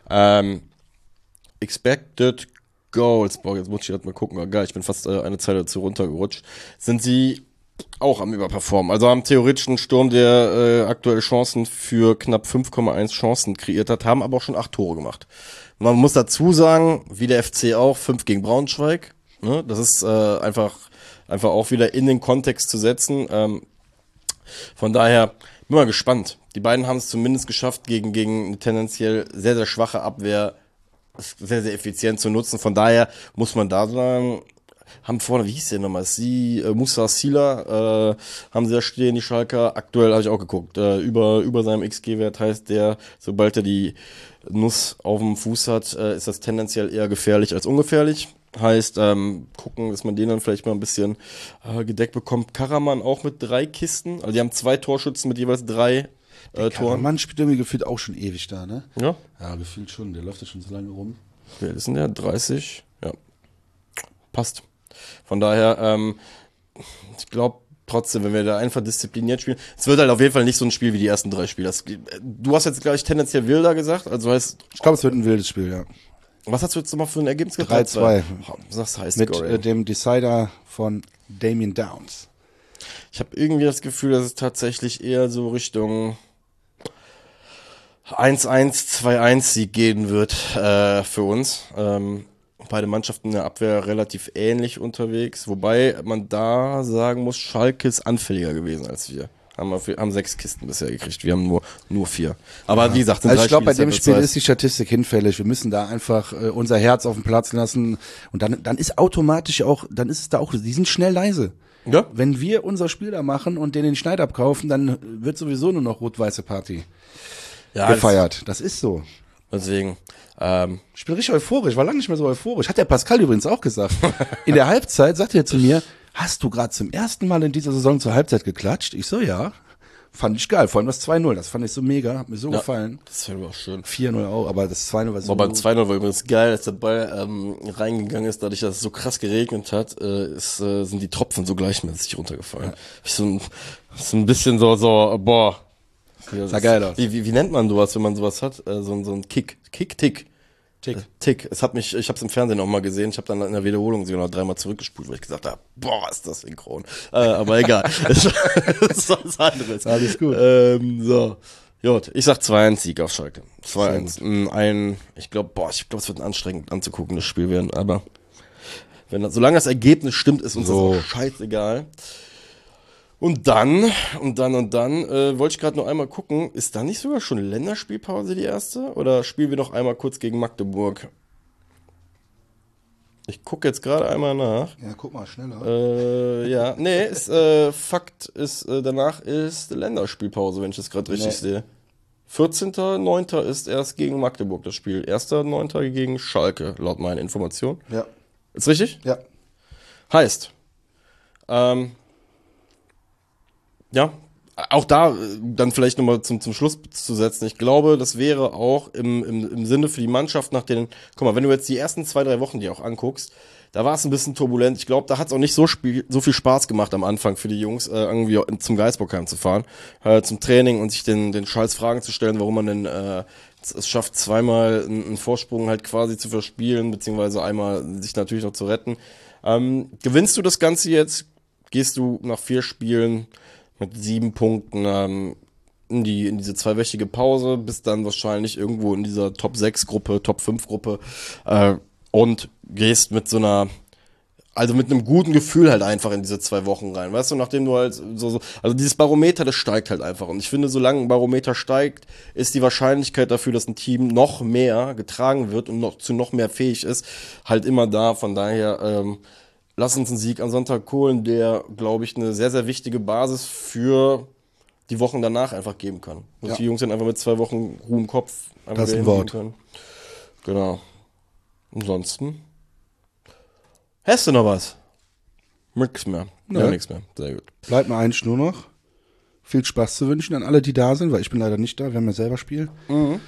Expected Goals, boah, jetzt muss ich halt mal gucken, oh, geil, ich bin fast eine Zeile dazu runtergerutscht, sind sie auch am Überperformen. Also haben theoretisch einen Sturm, der aktuelle Chancen für knapp 5,1 Chancen kreiert hat, haben aber auch schon 8 Tore gemacht. Man muss dazu sagen, wie der FC auch, 5 gegen Braunschweig, ne? Das ist einfach auch wieder in den Kontext zu setzen. Von daher bin mal gespannt. Die beiden haben es zumindest geschafft, gegen eine tendenziell sehr, sehr schwache Abwehr sehr, sehr effizient zu nutzen. Von daher muss man da sagen, haben vorne, wie hieß der nochmal? Musa Sila, haben sie da stehen, die Schalker. Aktuell habe ich auch geguckt. Über seinem XG-Wert heißt der, sobald er die Nuss auf dem Fuß hat, ist das tendenziell eher gefährlich als ungefährlich. Heißt, gucken, dass man den dann vielleicht mal ein bisschen gedeckt bekommt. Karaman auch mit 3 Kisten. Also die haben 2 Torschützen mit jeweils 3 Toren. Mann spielt irgendwie gefühlt auch schon ewig da, ne? Ja. Ja, gefühlt schon. Der läuft ja schon so lange rum. Wer ist denn der? 30? Ja. Passt. Von daher, ich glaube trotzdem, wenn wir da einfach diszipliniert spielen, es wird halt auf jeden Fall nicht so ein Spiel wie die ersten 3 Spiele. Du hast jetzt gleich tendenziell wilder gesagt, also heißt... Ich glaube, es wird ein wildes Spiel, ja. Was hast du jetzt nochmal für ein Ergebnis gesagt? 3-2. Das heißt mit dem Decider von Damien Downs. Ich habe irgendwie das Gefühl, dass es tatsächlich eher so Richtung 1-1, 2-1 Sieg gehen wird für uns. Beide Mannschaften in der Abwehr relativ ähnlich unterwegs, wobei man da sagen muss, Schalke ist anfälliger gewesen als wir. Haben 6 Kisten bisher gekriegt, wir haben nur 4. Aber ja, wie gesagt, also ich glaube, bei dem Spiel ist die Statistik hinfällig. Wir müssen da einfach unser Herz auf den Platz lassen und dann ist automatisch auch, dann ist es da auch, die sind schnell leise. Ja. Wenn wir unser Spiel da machen und den Schneid abkaufen, dann wird sowieso nur noch rot-weiße Party gefeiert. Das ist so. Deswegen. Ich bin richtig euphorisch, war lange nicht mehr so euphorisch. Hat der Pascal übrigens auch gesagt. In der Halbzeit sagte er zu mir, hast du gerade zum ersten Mal in dieser Saison zur Halbzeit geklatscht? Ich so, ja. Fand ich geil, vor allem das 2-0, das fand ich so mega, hat mir so gefallen. Das wäre auch schön. 4-0 auch, aber das 2-0 war so... Aber beim 2-0 war übrigens geil, als der Ball reingegangen ist, dadurch, dass es so krass geregnet hat, sind die Tropfen so gleichmäßig runtergefallen. Ja. Ich so ein bisschen so, boah. Sah geil aus. Wie nennt man sowas, wenn man sowas hat? So ein Tick. Tick. Ich hab's im Fernsehen auch mal gesehen. Ich habe dann in der Wiederholung sogar noch 3-mal zurückgespult, weil ich gesagt habe, boah, ist das synchron. Aber egal. Das ist was anderes. Alles gut. So. Gut, ich sag 2-1 Sieg auf Schalke. 2-1. Ich glaube, es wird anstrengend anzugucken, das Spiel werden. Aber solange das Ergebnis stimmt, ist uns das auch scheißegal. Und dann wollte ich gerade noch einmal gucken, ist da nicht sogar schon Länderspielpause die erste? Oder spielen wir noch einmal kurz gegen Magdeburg? Ich gucke jetzt gerade einmal nach. Ja, guck mal, schneller. Fakt ist, danach ist Länderspielpause, wenn ich das gerade richtig sehe. 14.09. ist erst gegen Magdeburg das Spiel. 1.09. gegen Schalke, laut meinen Informationen. Ja. Ist richtig? Ja. Heißt, ja, auch da dann vielleicht nochmal zum Schluss zu setzen. Ich glaube, das wäre auch im Sinne für die Mannschaft nach den, guck mal, wenn du jetzt die ersten 2-3 Wochen dir auch anguckst, da war es ein bisschen turbulent. Ich glaube, da hat es auch nicht so viel Spaß gemacht am Anfang für die Jungs, irgendwie zum Geisbockheim zu fahren, zum Training und sich den Scheiß Fragen zu stellen, warum man denn es schafft, zweimal einen Vorsprung halt quasi zu verspielen, beziehungsweise einmal sich natürlich noch zu retten. Gewinnst du das Ganze jetzt, gehst du nach 4 Spielen mit 7 Punkten in diese 2-wöchige Pause, bist dann wahrscheinlich irgendwo in dieser Top-6-Gruppe, Top-5-Gruppe und gehst mit mit einem guten Gefühl halt einfach in diese 2 Wochen rein. Weißt du, nachdem du halt also dieses Barometer, das steigt halt einfach. Und ich finde, solange ein Barometer steigt, ist die Wahrscheinlichkeit dafür, dass ein Team noch mehr getragen wird und noch mehr fähig ist, halt immer da. Von daher, lass uns einen Sieg am Sonntag holen, der, glaube ich, eine sehr, sehr wichtige Basis für die Wochen danach einfach geben kann. Und die Jungs dann einfach mit 2 Wochen Ruhe im Kopf einfach das ist ein Wort. können. Genau. Ansonsten hast du noch was? Nix mehr. Ja, nichts mehr. Sehr gut. Bleibt mir eigentlich nur noch viel Spaß zu wünschen an alle, die da sind, weil ich bin leider nicht da. Wir haben ja selber Spiel. Mhm.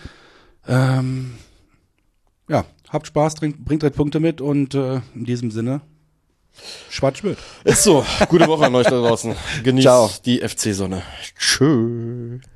Ja, habt Spaß, bringt 3 Punkte mit und in diesem Sinne, Schwarz wird. Ist so. Gute Woche an euch da draußen. Genießt die FC-Sonne. Tschö.